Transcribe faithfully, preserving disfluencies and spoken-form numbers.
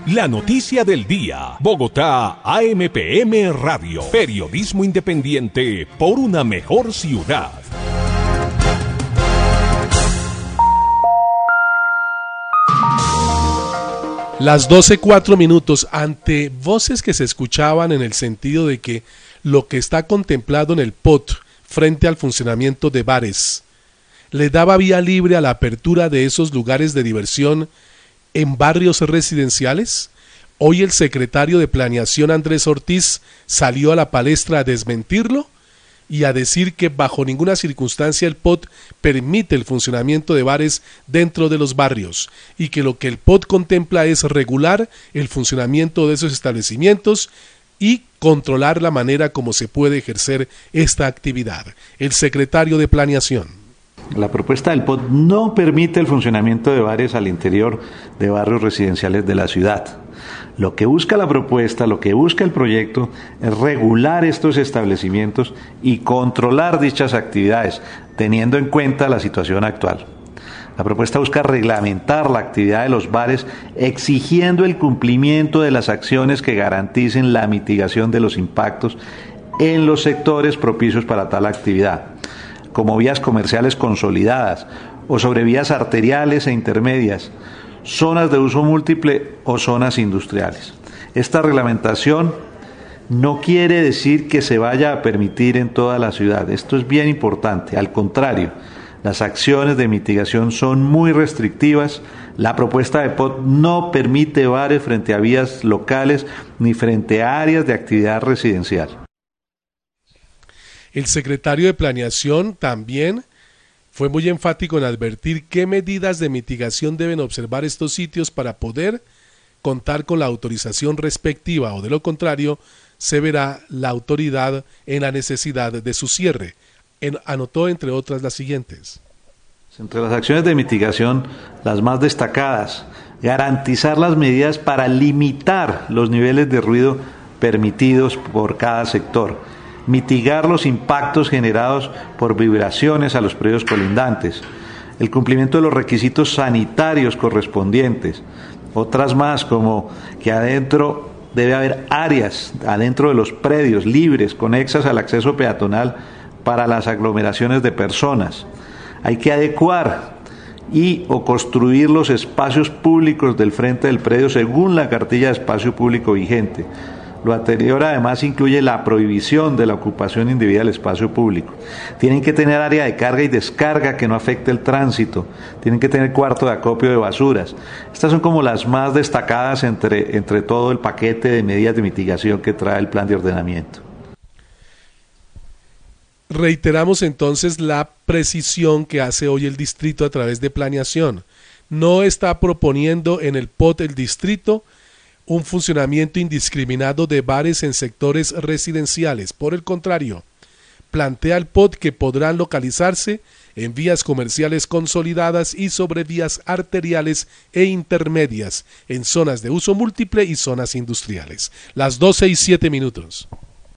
La noticia del día. Bogotá, A M P M Radio. Periodismo independiente por una mejor ciudad. Las doce cuatro minutos, ante voces que se escuchaban en el sentido de que lo que está contemplado en el P O T frente al funcionamiento de bares le daba vía libre a la apertura de esos lugares de diversión en barrios residenciales. Hoy el secretario de Planeación Andrés Ortiz salió a la palestra a desmentirlo y a decir que bajo ninguna circunstancia el P O T permite el funcionamiento de bares dentro de los barrios y que lo que el P O T contempla es regular el funcionamiento de esos establecimientos y controlar la manera como se puede ejercer esta actividad. El secretario de Planeación. La propuesta del P O T no permite el funcionamiento de bares al interior de barrios residenciales de la ciudad. Lo que busca la propuesta, lo que busca el proyecto es regular estos establecimientos y controlar dichas actividades, teniendo en cuenta la situación actual. La propuesta busca reglamentar la actividad de los bares, exigiendo el cumplimiento de las acciones que garanticen la mitigación de los impactos en los sectores propicios para tal actividad, como vías comerciales consolidadas o sobre vías arteriales e intermedias, zonas de uso múltiple o zonas industriales. Esta reglamentación no quiere decir que se vaya a permitir en toda la ciudad. Esto es bien importante. Al contrario, las acciones de mitigación son muy restrictivas. La propuesta de P O T no permite bares frente a vías locales ni frente a áreas de actividad residencial. El secretario de Planeación también fue muy enfático en advertir qué medidas de mitigación deben observar estos sitios para poder contar con la autorización respectiva, o de lo contrario, se verá la autoridad en la necesidad de su cierre. En, anotó entre otras las siguientes. Entre las acciones de mitigación, las más destacadas: garantizar las medidas para limitar los niveles de ruido permitidos por cada sector, mitigar los impactos generados por vibraciones a los predios colindantes, el cumplimiento de los requisitos sanitarios correspondientes, otras más como que adentro debe haber áreas, adentro de los predios libres, conexas al acceso peatonal para las aglomeraciones de personas. Hay que adecuar y o construir los espacios públicos del frente del predio según la cartilla de espacio público vigente. Lo anterior además incluye la prohibición de la ocupación indebida del espacio público. Tienen que tener área de carga y descarga que no afecte el tránsito. Tienen que tener cuarto de acopio de basuras. Estas son como las más destacadas entre, entre todo el paquete de medidas de mitigación que trae el plan de ordenamiento. Reiteramos entonces la precisión que hace hoy el distrito a través de Planeación. No está proponiendo en el P O T el distrito un funcionamiento indiscriminado de bares en sectores residenciales. Por el contrario, plantea el P O T que podrán localizarse en vías comerciales consolidadas y sobre vías arteriales e intermedias, en zonas de uso múltiple y zonas industriales. Las doce y siete minutos.